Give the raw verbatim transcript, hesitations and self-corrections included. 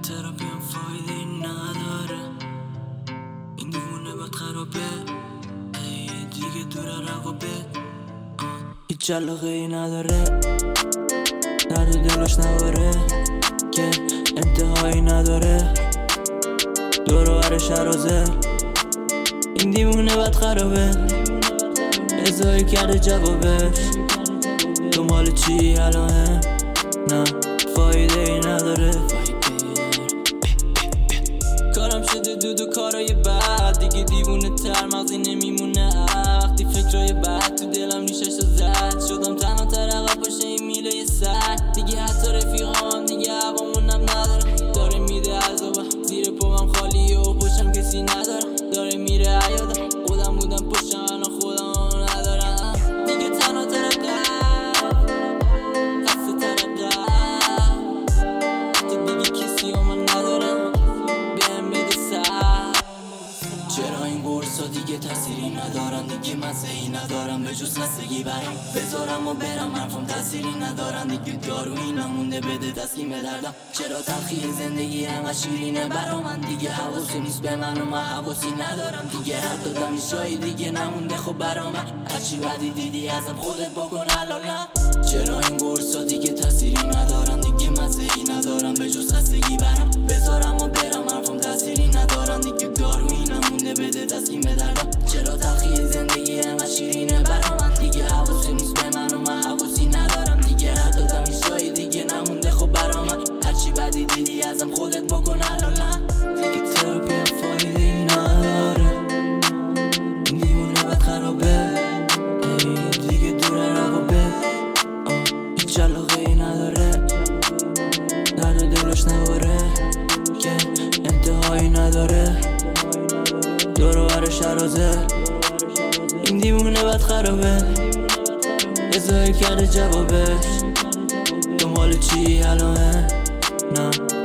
تراپی هم فایده نداره، این دیوونه بد خرابه. ای دیگه دور رقابه، هیچ علاقه ای نداره، درد دلش نباره که انتهایی نداره. دور و بر شرازه این دیوونه بد خرابه، ازایی کرده جوابش تو مال چی الانه؟ نه فایده ای نداره. کارم شده دود و کارای بد، دیگه دیوونه تر مغزی نمیمونه. وقتی فکرای بد تو دلم نیشش زد، شدم تنها تر عقب باشه این میله سر. دیگه حتی رفیقام دیگه هوامونم نداره، داره میده عذابم زیر پاهم خالیه و پشتم کسی ندارم. داره میره عیادم خودم بودم پشتم الان خودم ندارم. دیگه تنها تر عقب خسته تر عقب، حتی دیگه کسی و من ندارم بهم بده سر. چرا این قرصا دیگه تأثیری ندارن، دیگه مزه‌ای ندارم به جز خستگی برام. بذارم و برم حرفم تأثیری ندارن، دیگه دارویی نمونده بده تسکین به دردم. چرا تلخی زندگی همه شیرینه برا من، دیگه حواسی نیست به من و من حواسی ندارم. دیگه هر دادم این شایی دیگه نمونده خب برا من، هرچی بدی دیدی ازم خودت بکن حلالم. چرا این قرصا دیگه تأثیری ندارن، دیگه مزه‌ای ندارم به جز خستگی برام. بذارم و برم حرفم تأثیری ندارن، دیگه دارویی نمونده بده تسکین به دردم. چرا تلخی زندگی همه شیرینه برا من، دیگه حواسی نیست به من و من حواسی ندارم. دیگه هر دادم این شایی دیگه نمونده خب برا من، هرچی بدی دیدی ازم خودت بکن حلالم. دیگه تراپی هم فایده ای نداره، این دیوونه بد خرابه. ای دیگه دور رقابه، هیچ علاقه ای نداره، درد دلش نباره که انتهایی نداره. دور و بر شرازه این دیوونه بد خرابه، ازایی کرده جوابش تو مال چی الانه؟ نه